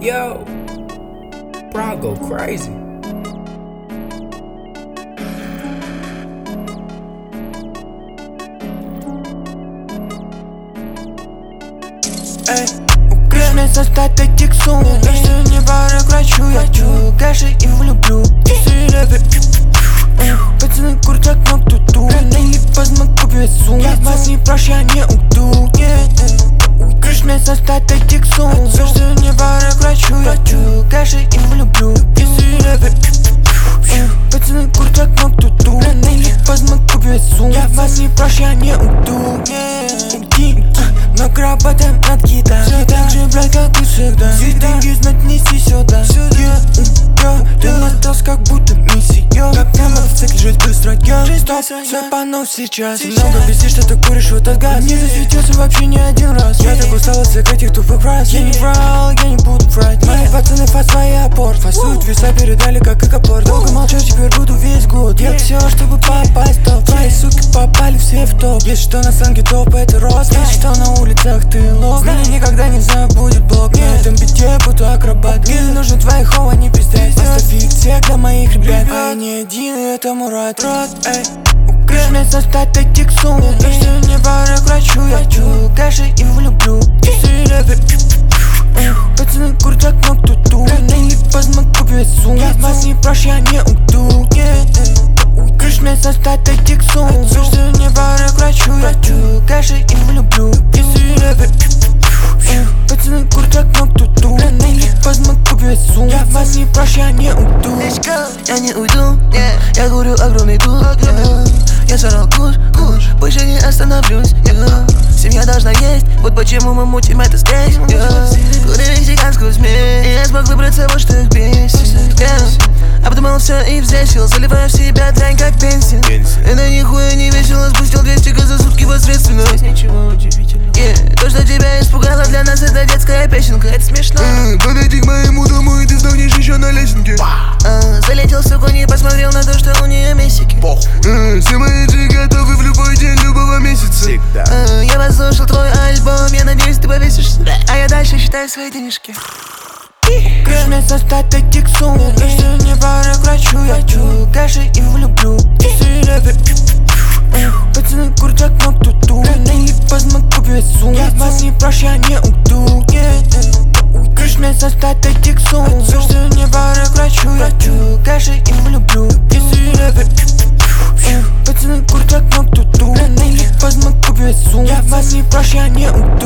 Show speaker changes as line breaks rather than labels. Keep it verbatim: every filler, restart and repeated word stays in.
Yo, bro, I go crazy.
Эй, укрепный состав этих сумм. Если не прекращу, я чую кэши и влюблю. Пацаны крутят ног туту. Рано или поздно купят сумм. Я вас не прошу, я не уйду. Укрепный состав этих сумм. Если не прекращу, я чую кэши и влюблю. Пацаны крутят ног туту. Рано или поздно купят сумм. Я вас не прошу, я не уйду. Уйди, но работаем над гитарой. Все так же, блядь, как и всегда. Все деньги знать неси сюда. Ты мотался, как будто миссия. Как на мотоцикле жить быстро. Стоп, все по новому сейчас. Много везде, что ты куришь вот от газ. Не засветился вообще ни один раз. Я так устал от всех этих тупых фраз. Я не врал, я не буду врать. Мои пацаны фас свои опор. Фасуют веса, передали как и капор. Долго молчал, теперь буду весь год. Делать все, чтобы попасть в топ. Твои суки попали все в топ. Если что на санге топ, это рост. Если что на улицах ты лох. Знаю, никогда не забудет блок. На этом бите буду акробат. Мне нужен твои хоу, а не пиздец. Оставь фиксия для моих ребят. А я не один, и это Мурат. Эй, укрепный состав этих сумм. Если не прекращу, я чую кэши и влюблю. Пацаны крутят ног туту. Рано или поздно купят сумм. Я вас не прошу, я не уйду. Укрепный состав этих сумм. Если не прекращу, я чую кэши и влюблю. Пацаны крутят ног туту. Рано или поздно купят сумм. Я вас не прошу, я не уйду.
Я не уйду, yeah. Я курю огромный дух, yeah. Я сорвал куш, куш, больше не остановлюсь, yeah. Семья должна есть, вот почему мы мутим это здесь, yeah. Курю мексиканскую смесь, и я смог выбраться вот что их бесит, yeah. Обдумал все и взвесил, заливаю в себя дрянь как пенсия. Это нихуя не весело, спустил двести ка за сутки посредственно. Здесь ничего удивительного, yeah. То, что тебя испугало, для нас это детская песенка. Это смешно,
uh, подойди к моему дому и ты сдохнешь еще на лесенке.
uh, Залетел в суку, не посмотрел на то, что у нее месики.
uh, Все мои джи готовы в любой день любого месяца.
uh, Я послушал твой альбом, я надеюсь, ты повесишься. А я дальше считаю свои денежки.
Укрепный состав этих сумм. Если не прекращу, я чую кэши и влюблю. Пацаны крутят ног туту. Рано или поздно купят сумм. Я вас не прошу, я не уйду. Укрепный состав этих сумм. Если не прекращу, я чую кэши и влюблю. Пацаны крутят ног туту. Рано или поздно купят сумм. Я вас не прошу, я не уйду.